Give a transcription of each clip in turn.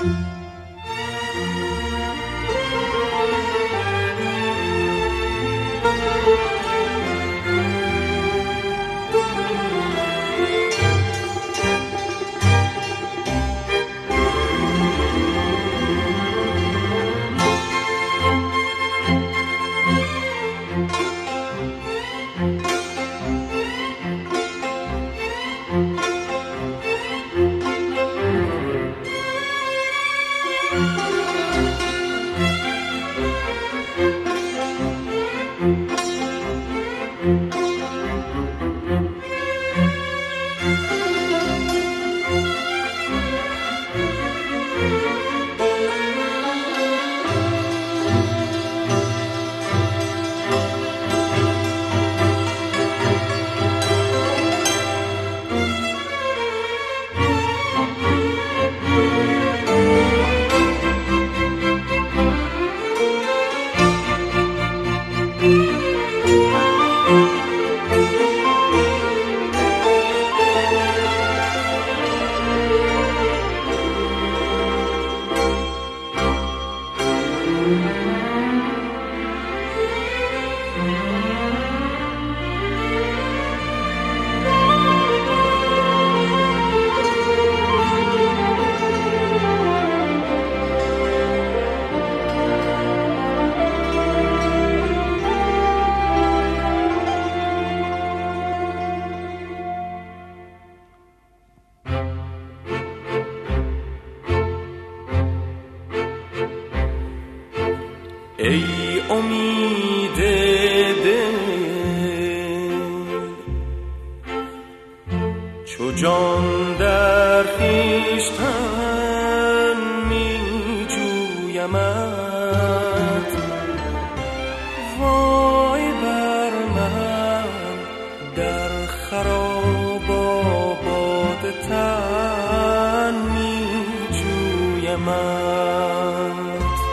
ای امید دل چو جان در خویشتن می جویمت، وای بر من در خراب آباد تن می جویمت.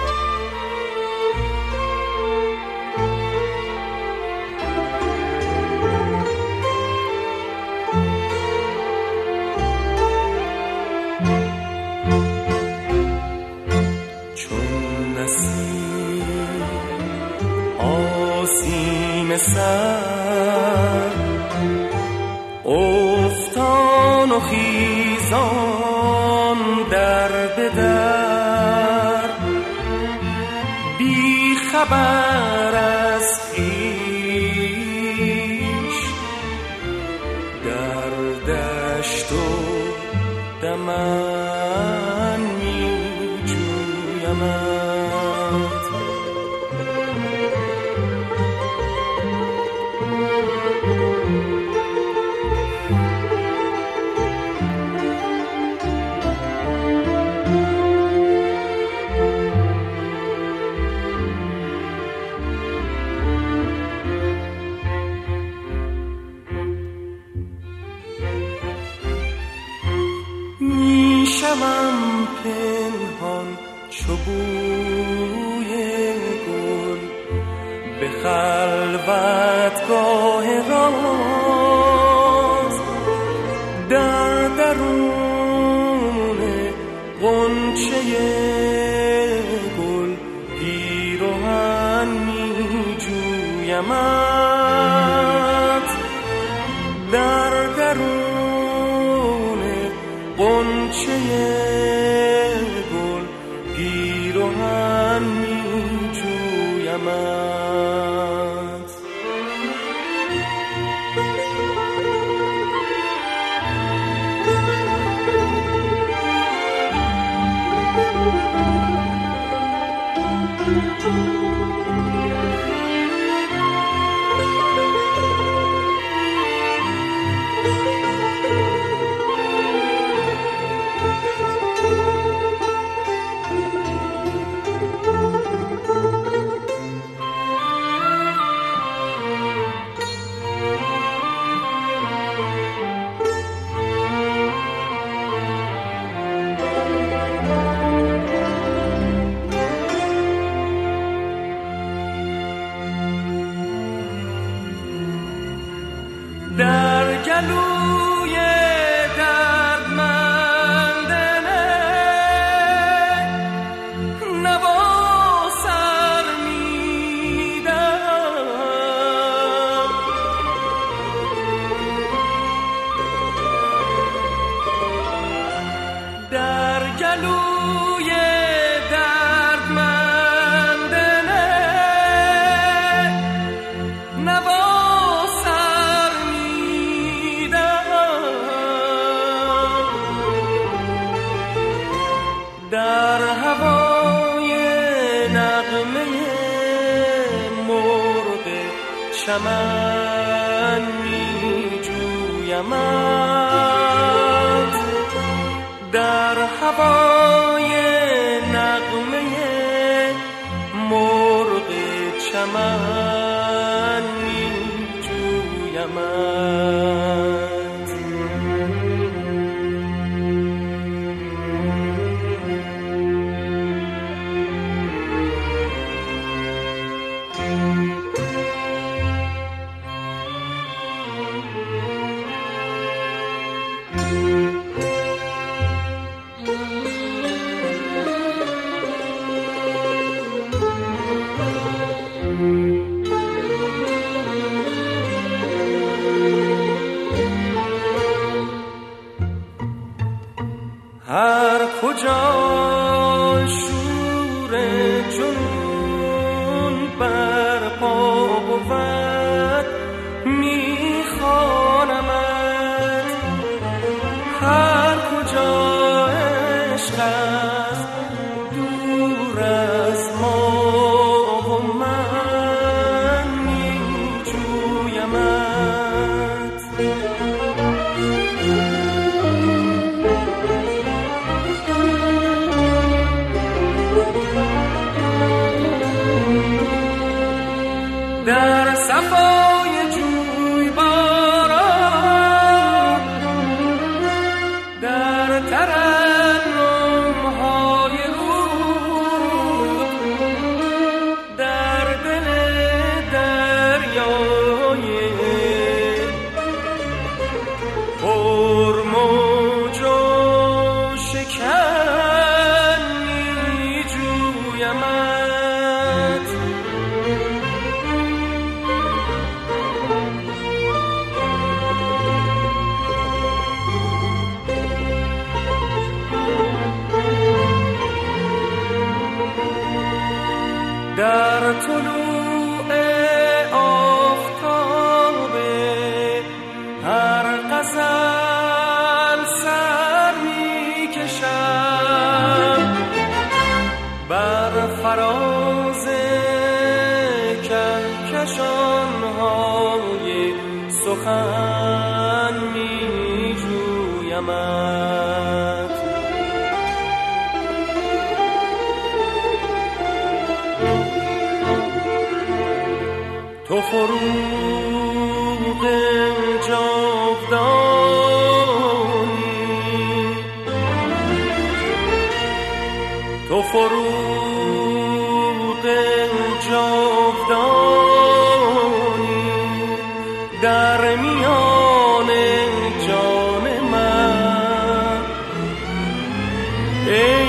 سر افتان و خیزان در به در، بی خبر از خویش در دشت و دمن می جویمت. شوم پنهان چو بوی گل به خلوتگاه راز، در درون غنچه گل پیراهن می جویمت، در درون غنچه گل پیراهن می جویمت. گلوی دردمندنه نوا سر میدهم در هوای نغمه مرغ چمن می جویمت در هوای نغمه مرغ چمن می جویمت هر کجا شور جنون برپا بود میخوانمت هر کجا عشق است دور از ما و من میجویمت در صفای جویباران در ترنم‌های رود در دل دریای پرموج و شکن می‌جویمت در طلوع آفتاب هر غزل سر می‌کشم بر فراز کهکشان‌های سخن می‌جویمت تو فروغ جاودانی تو فروغ جاودانی در میان جان من ای